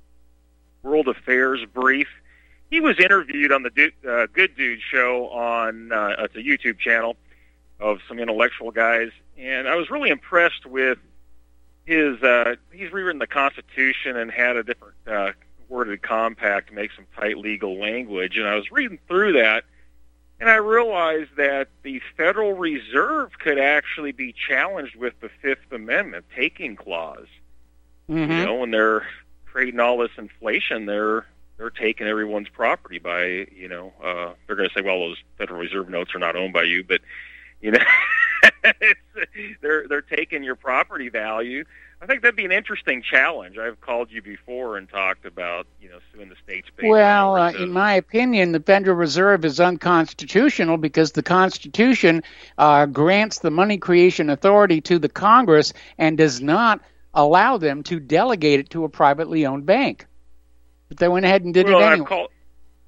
World Affairs Brief. He was interviewed on the du- uh, Good Dude show on uh, it's a YouTube channel of some intellectual guys, and I was really impressed with his. Uh, he's rewritten the Constitution and had a different uh, worded compact to make some tight legal language, and I was reading through that, and I realized that the Federal Reserve could actually be challenged with the Fifth Amendment taking clause. Mm-hmm. You know, when they're creating all this inflation, they're they're taking everyone's property by, you know, uh, they're going to say, well, those Federal Reserve notes are not owned by you, but, you know, it's, they're they're taking your property value. I think that'd be an interesting challenge. I've called you before and talked about, you know, suing the states. Well, uh, in my opinion, the Federal Reserve is unconstitutional because the Constitution uh, grants the money creation authority to the Congress and does not allow them to delegate it to a privately owned bank. But they went ahead and did well, it anyway. I've called,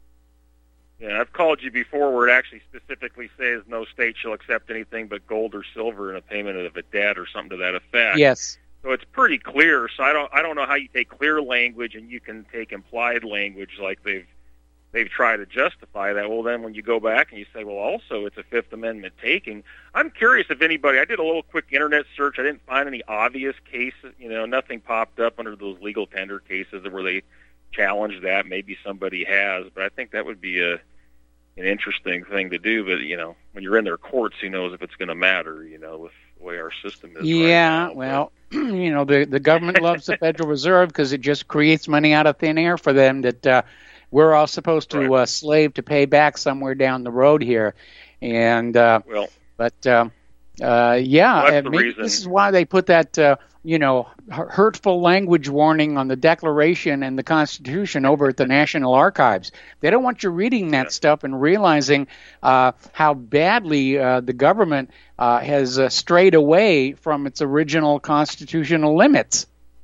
yeah, I've called you before where it actually specifically says no state shall accept anything but gold or silver in a payment of a debt or something to that effect. Yes. So it's pretty clear. So I don't I don't know how you take clear language and you can take implied language like they've they've tried to justify that. Well, then when you go back and you say, well, also it's a Fifth Amendment taking, I'm curious if anybody, I did a little quick internet search. I didn't find any obvious cases. You know, nothing popped up under those legal tender cases where they challenge that. Maybe somebody has, but I think that would be a an interesting thing to do. But, you know, when you're in their courts, who knows if it's going to matter, you know, with the way our system is. Yeah, right now. well, you know, the, the government loves the Federal Reserve because it just creates money out of thin air for them that uh, we're all supposed to right. uh, slave to pay back somewhere down the road here. And, uh, well, but, uh, uh, yeah, well, uh, maybe this is why they put that, uh, you know, hurtful language warning on the Declaration and the Constitution over at the National Archives. They don't want you reading that yeah. stuff and realizing uh, how badly uh, the government uh, has uh, strayed away from its original constitutional limits.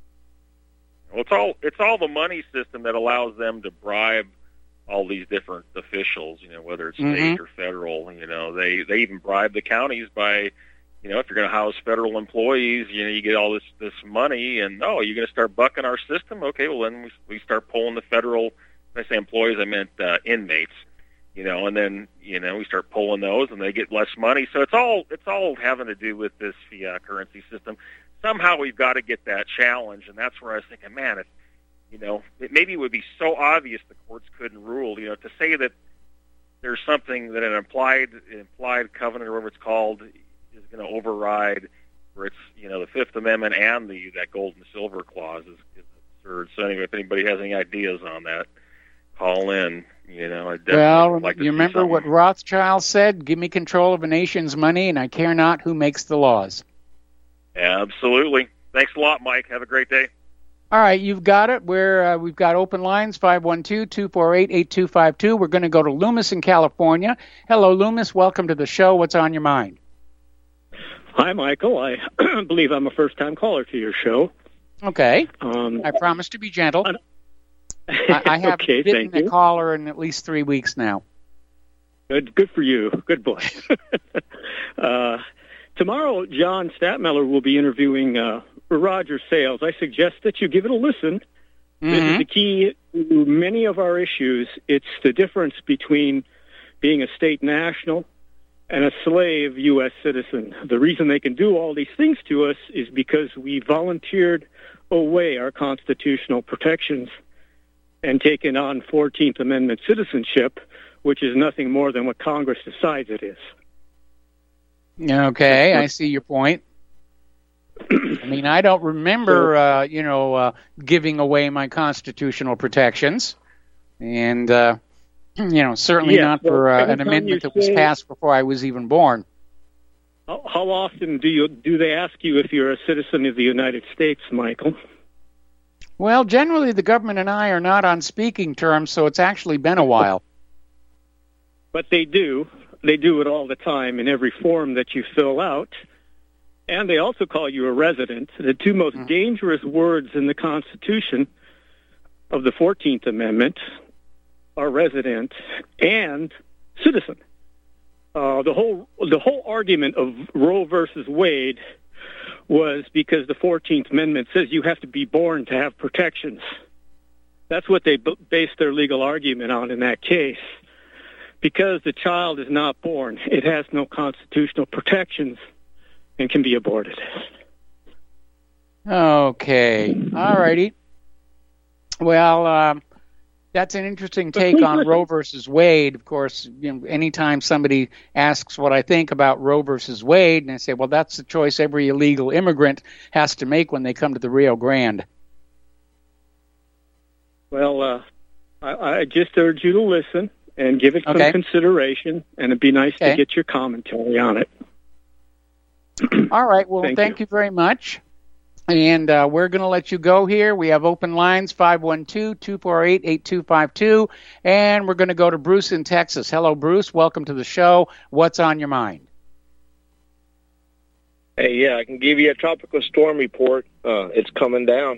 Well, it's all it's all the money system that allows them to bribe all these different officials, you know, whether it's state mm-hmm. or federal. You know, they they even bribe the counties by, you know, if you're going to house federal employees, you know, you get all this this money, and oh, you're going to start bucking our system. Okay, well then we we start pulling the federal. When I say employees, I meant uh, inmates. You know, and then you know we start pulling those, and they get less money. So it's all it's all having to do with this fiat currency system. Somehow we've got to get that challenge, and that's where I was thinking, man, if you know, it, maybe it would be so obvious the courts couldn't rule. You know, to say that there's something that an implied implied covenant or whatever it's called is going to override, where it's you know the Fifth Amendment and the that gold and silver clause is, is absurd. So anyway, if anybody has any ideas on that, call in. You know, I definitely well, would like to you see remember something. what Rothschild said? Give me control of a nation's money, and I care not who makes the laws. Absolutely. Thanks a lot, Mike. Have a great day. All right, you've got it. We're, uh, we've got open lines, five one two, two four eight, eight two five two. We're going to go to Loomis in California. Hello, Loomis. Welcome to the show. What's on your mind? Hi, Michael. I believe I'm a first-time caller to your show. Okay. Um, I promise to be gentle. I, I have okay, been thank a you. caller in at least three weeks now. Good, good for you. Good boy. uh, tomorrow, John Statmiller will be interviewing uh, Roger Sales. I suggest that you give it a listen. Mm-hmm. This is the key to many of our issues. It's the difference between being a state national and a slave U S citizen. The reason they can do all these things to us is because we volunteered away our constitutional protections and taken on fourteenth Amendment citizenship, which is nothing more than what Congress decides it is. Okay, I see your point. I mean, I don't remember, uh, you know, uh, giving away my constitutional protections. And, uh, You know, certainly Yeah, not well, for uh, an anytime amendment you that was say- passed before I was even born. How, how often do you do they ask you if you're a citizen of the United States, Michael? Well, generally the government and I are not on speaking terms, so it's actually been a while. But they do. They do it all the time in every form that you fill out. And they also call you a resident. The two most Mm. dangerous words in the Constitution of the fourteenth Amendment are resident and citizen. Uh, the whole the whole argument of Roe versus Wade was because the fourteenth Amendment says you have to be born to have protections. That's what they b- based their legal argument on in that case. Because the child is not born, it has no constitutional protections and can be aborted. Okay. All righty. Well, um, that's an interesting take on Roe versus Wade. Of course, you know, anytime somebody asks what I think about Roe versus Wade, and I say, well, that's the choice every illegal immigrant has to make when they come to the Rio Grande. Well, uh, I, I just urge you to listen and give it some Okay. consideration, and it'd be nice Okay. to get your commentary on it. All right. Well, Thank thank, you. very much. And uh, we're going to let you go here. We have open lines, five one two, two four eight, eight two five two. And we're going to go to Bruce in Texas. Hello, Bruce. Welcome to the show. What's on your mind? Hey, yeah, I can give you a tropical storm report. Uh, it's coming down.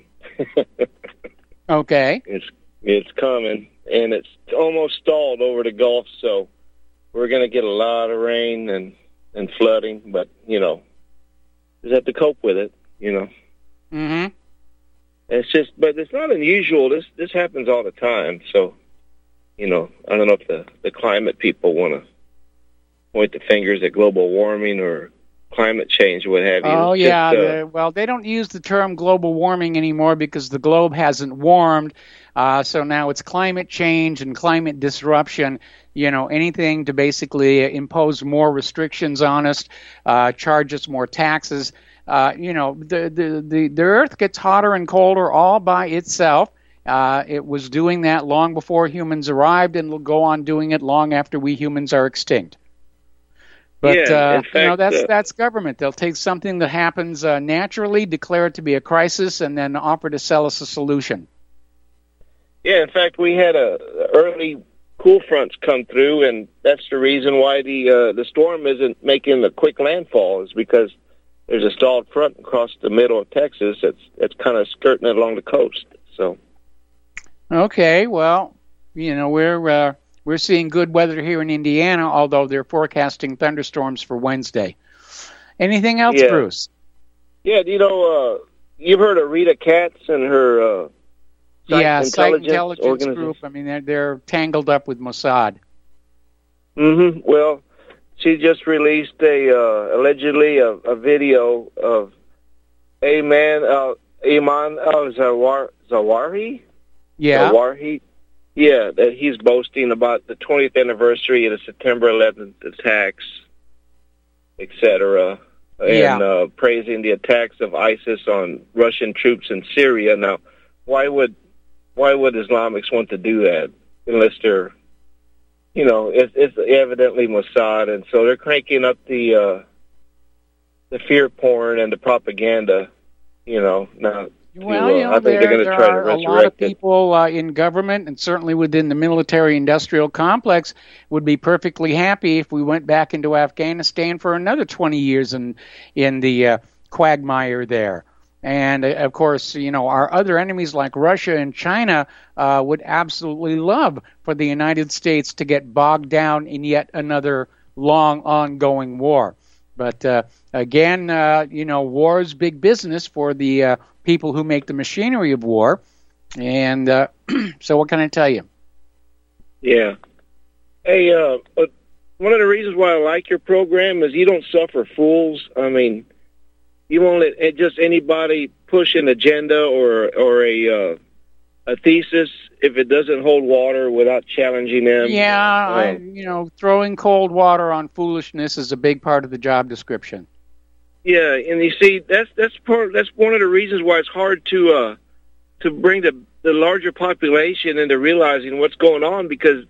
Okay. It's it's coming, and it's almost stalled over the Gulf, so we're going to get a lot of rain and, and flooding, but, you know, just have to cope with it, you know. Mm-hmm. It's just, but it's not unusual. This this happens all the time, so, you know, I don't know if the, the climate people want to point the fingers at global warming or climate change or what have you. Oh, It's yeah. just, uh, the, well, they don't use the term global warming anymore because the globe hasn't warmed. Uh, so now it's climate change and climate disruption, you know, anything to basically impose more restrictions on us, uh, charge us more taxes. Uh, you know, the, the, the, the earth gets hotter and colder all by itself. Uh, it was doing that long before humans arrived and will go on doing it long after we humans are extinct. But, Yeah, in uh, you know, fact, that's uh, that's government. They'll take something that happens uh, naturally, declare it to be a crisis, and then offer to sell us a solution. Yeah, in fact, we had a early cool fronts come through, and that's the reason why the uh, the storm isn't making a quick landfall. Is because there's a stalled front across the middle of Texas that's that's kind of skirting it along the coast. So, Okay, well, you know, we're uh, we're seeing good weather here in Indiana, although they're forecasting thunderstorms for Wednesday. Anything else, Yeah. Bruce? yeah, you know, uh, you've heard of Rita Katz and her uh, Site yeah, Site Intelligence Intelligence Organization? Group. I mean, they're, they're tangled up with Mossad. Mm-hmm. Well, she just released a uh, allegedly a, a video of a man, uh, Iman al Zawar Zawahiri. Yeah. Zawahiri. Yeah, that he's boasting about the twentieth anniversary of the September eleventh attacks, et cetera, and Yeah. uh, praising the attacks of ISIS on Russian troops in Syria. Now, why would why would Islamics want to do that unless they're, you know, it's, it's evidently Mossad, and so they're cranking up the uh, the fear porn and the propaganda. You know, now. Well, to, uh, you know, I think there, they're going to there try to are a lot of resurrect it. people uh, in government and certainly within the military-industrial complex would be perfectly happy if we went back into Afghanistan for another twenty years in in the uh, quagmire there. And, uh, of course, you know, our other enemies like Russia and China uh, would absolutely love for the United States to get bogged down in yet another long, ongoing war. But, uh, again, uh, you know, war is big business for the uh, people who make the machinery of war. And uh, so what can I tell you? Yeah. Hey, uh, but one of the reasons why I like your program is you don't suffer fools. I mean, you won't let it- just anybody push an agenda or or a uh, a thesis if it doesn't hold water without challenging them. Yeah, I, Um, you know, throwing cold water on foolishness is a big part of the job description. Yeah, and you see, that's that's part. That's one of the reasons why it's hard to uh, to bring the the larger population into realizing what's going on, because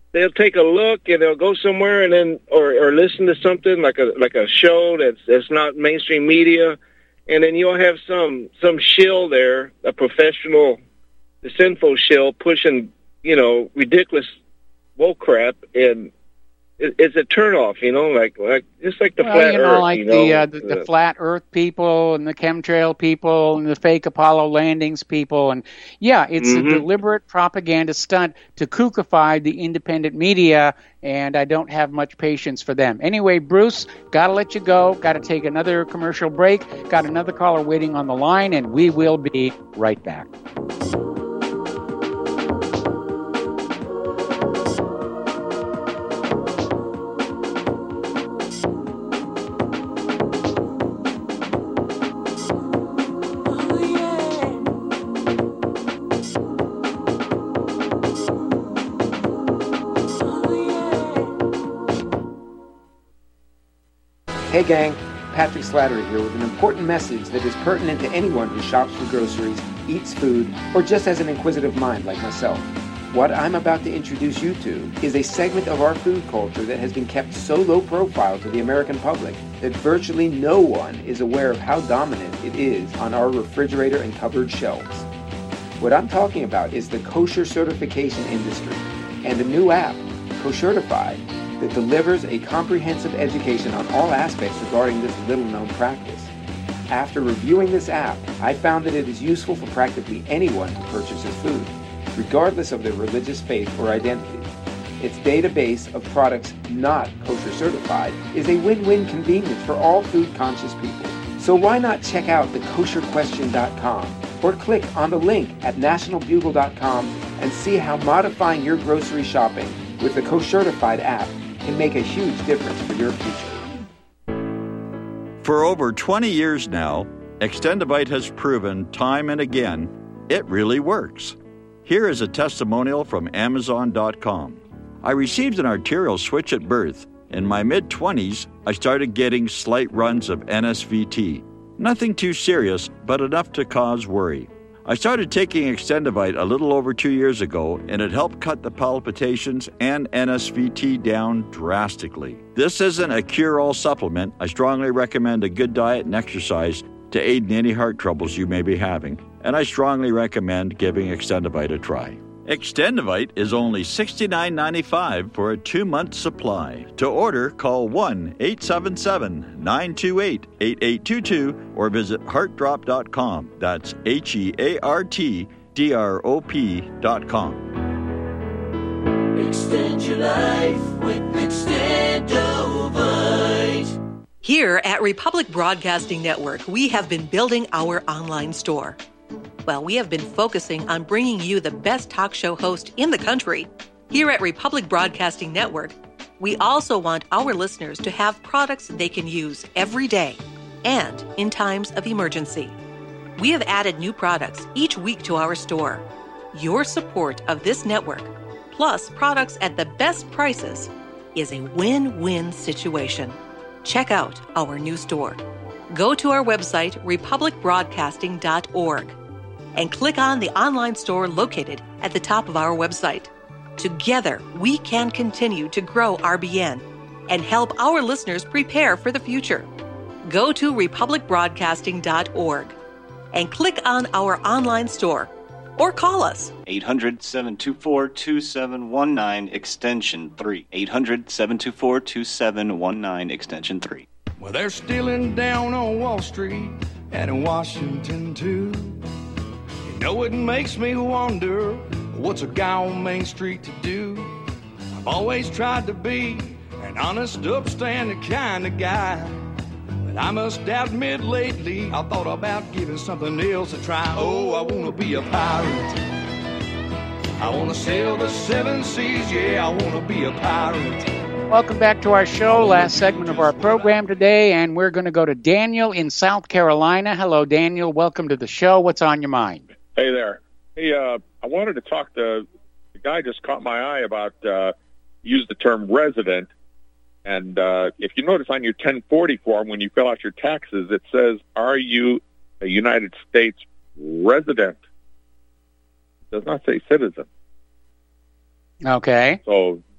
they'll take a look and they'll go somewhere and then or, or listen to something like a like a show that's that's not mainstream media, and then you'll have some some shill there, a professional, the sinful shill pushing, you know, ridiculous bull crap, and it, it's a turnoff, you know, like like just like the well, flat you know, Earth, like you know, the, uh, the the flat Earth people and the chemtrail people and the fake Apollo landings people, and yeah, it's Mhm. a deliberate propaganda stunt to kookify the independent media, and I don't have much patience for them. Anyway, Bruce, gotta let you go. Gotta take another commercial break. Got another caller waiting on the line, and we will be right back. Hey gang, Patrick Slattery here with an important message that is pertinent to anyone who shops for groceries, eats food, or just has an inquisitive mind like myself. What I'm about to introduce you to is a segment of our food culture that has been kept so low profile to the American public that virtually no one is aware of how dominant it is on our refrigerator and cupboard shelves. What I'm talking about is the kosher certification industry and a new app, Koshertified, that delivers a comprehensive education on all aspects regarding this little-known practice. After reviewing this app, I found that it is useful for practically anyone who purchases food, regardless of their religious faith or identity. Its database of products not kosher certified is a win-win convenience for all food-conscious people. So why not check out the kosher question dot com or click on the link at national bugle dot com and see how modifying your grocery shopping with the Koshertified app can make a huge difference for your future. For over twenty years now, Extendivite has proven time and again it really works. Here is a testimonial from amazon dot com. I received an arterial switch at birth. In my mid-twenties, I started getting slight runs of N S V T. Nothing too serious, but enough to cause worry. I started taking Extendivite a little over two years ago, and it helped cut the palpitations and N S V T down drastically. This isn't a cure-all supplement. I strongly recommend a good diet and exercise to aid in any heart troubles you may be having, and I strongly recommend giving Extendivite a try. Extendivite is only sixty-nine ninety-five for a two-month supply. To order, call one eight seven seven, nine two eight, eight eight two two or visit heart drop dot com. That's H E A R T D R O P dot com. Extend your life with Extendovite. Here at Republic Broadcasting Network, we have been building our online store. Well, we have been focusing on bringing you the best talk show host in the country. Here at Republic Broadcasting Network, we also want our listeners to have products they can use every day and in times of emergency. We have added new products each week to our store. Your support of this network, plus products at the best prices, is a win-win situation. Check out our new store. Go to our website, republic broadcasting dot org. and click on the online store located at the top of our website. Together, we can continue to grow R B N and help our listeners prepare for the future. Go to republic broadcasting dot org and click on our online store or call us. eight hundred, seven two four, two seven one nine, extension three. eight hundred, seven two four, two seven one nine, extension three. Well, they're stealing down on Wall Street and in Washington, too. You know, it makes me wonder, what's a guy on Main Street to do? I've always tried to be an honest, upstanding kind of guy. But I must admit lately, I thought about giving something else a try. Oh, I want to be a pirate. I want to sail the seven seas, yeah, I want to be a pirate. Welcome back to our show, last segment of our program today, and we're going to go to Daniel in South Carolina. Hello, Daniel. Welcome to the show. What's on your mind? Hey there. Hey, uh, I wanted to talk to the guy just caught my eye about uh, use the term resident. And uh, if you notice on your ten forty form, when you fill out your taxes, it says, are you a United States resident? It does not say citizen. Okay. So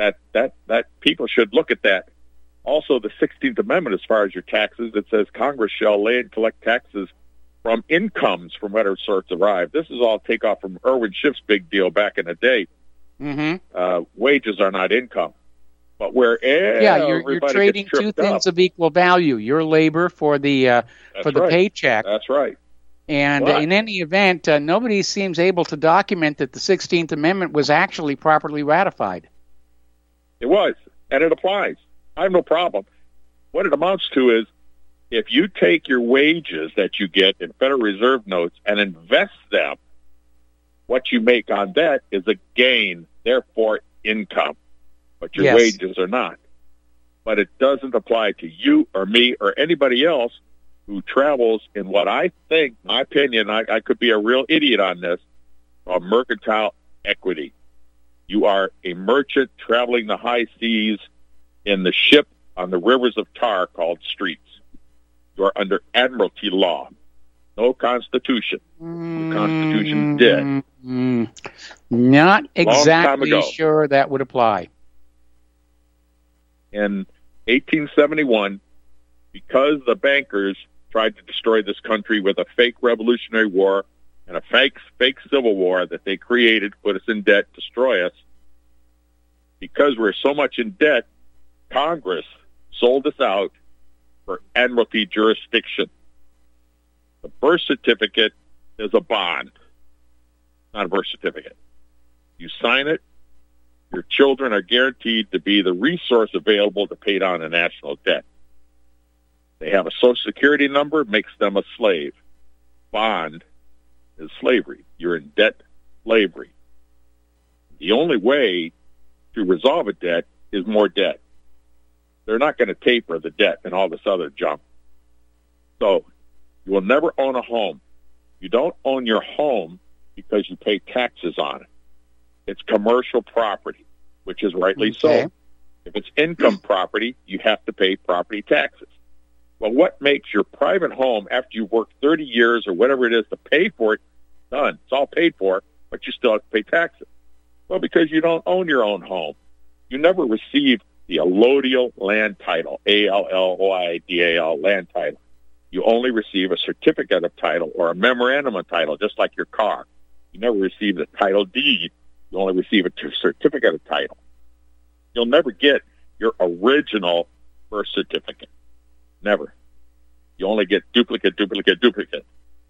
that that that people should look at that. Also, the sixteenth Amendment, as far as your taxes, it says Congress shall lay and collect taxes from incomes from whatever sorts arrive. This is all takeoff from Irwin Schiff's big deal back in the day. Mm-hmm. Uh, wages are not income. But where yeah, you're, you're trading two things up, of equal value: your labor for the uh, for the right. paycheck. That's right. And but, in any event, uh, nobody seems able to document that the sixteenth Amendment was actually properly ratified. It was, and it applies. I have no problem. What it amounts to is, if you take your wages that you get in Federal Reserve notes and invest them, what you make on that is a gain, therefore income. But your yes. wages are not. But it doesn't apply to you or me or anybody else who travels in what I think, my opinion, I, I could be a real idiot on this, a mercantile equity. You are a merchant traveling the high seas in the ship on the rivers of tar called streets. You are under admiralty law. No constitution. The Constitution's dead. Mm, not exactly ago. sure that would apply. In eighteen seventy-one, because the bankers tried to destroy this country with a fake Revolutionary War and a fake fake Civil War that they created, put us in debt, destroy us, because we're so much in debt, Congress sold us out for admiralty jurisdiction. The birth certificate is a bond, not a birth certificate. You sign it, your children are guaranteed to be the resource available to pay down a national debt. They have a Social Security number, makes them a slave. Bond is slavery. You're in debt slavery. The only way to resolve a debt is more debt. They're not going to taper the debt and all this other junk. So you will never own a home. You don't own your home because you pay taxes on it. It's commercial property, which is rightly okay. so. If it's income property, you have to pay property taxes. Well, what makes your private home, after you've worked thirty years or whatever it is to pay for it, done? It's all paid for, but you still have to pay taxes. Well, because you don't own your own home. You never receive the allodial land title, A L L O I D A L, land title. You only receive a certificate of title or a memorandum of title, just like your car. You never receive the title deed. You only receive a certificate of title. You'll never get your original birth certificate. Never. You only get duplicate, duplicate, duplicate.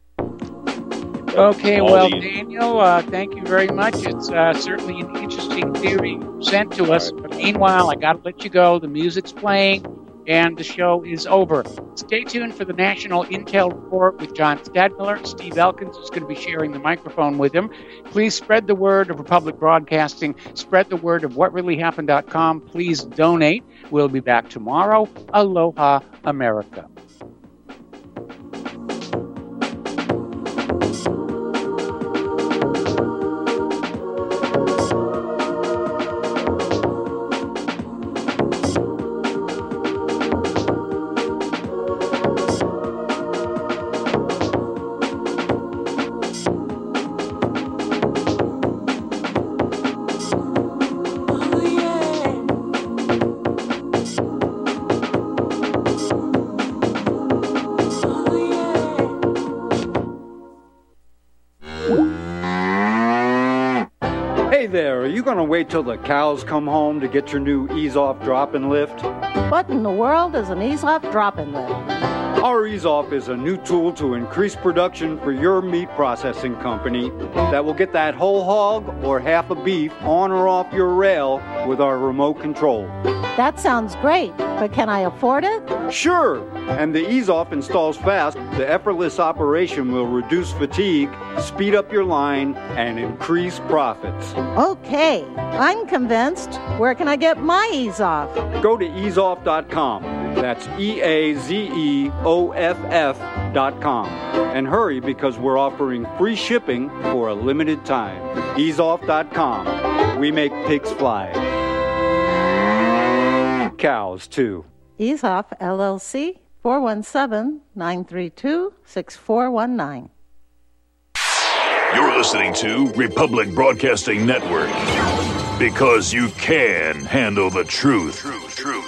Okay, All well, these... Daniel, uh, thank you very much. It's uh, certainly an interesting theory sent to us. But meanwhile, I got to let you go. The music's playing, and the show is over. Stay tuned for the National Intel Report with John Stadmiller. Steve Elkins is going to be sharing the microphone with him. Please spread the word of Republic Broadcasting. Spread the word of what really happened dot com. Please donate. We'll be back tomorrow. Aloha, America. Wait till the cows come home to get your new ease-off drop-and lift? What in the world is an ease-off drop-and lift? Our ease-off is a new tool to increase production for your meat processing company that will get that whole hog or half a beef on or off your rail with our remote control. That sounds great, but can I afford it? Sure! And the ease-off installs fast. The effortless operation will reduce fatigue, speed up your line, and increase profits. Okay, I'm convinced. Where can I get my ease-off? Go to ease off dot com. That's E A Z E O F F dot com. And hurry, because we're offering free shipping for a limited time. ease off dot com. We make pigs fly. Cows, too. EaseOff, L L C, four one seven, nine three two, six four one nine. You're listening to Republic Broadcasting Network. Because you can handle the truth. Truth, truth.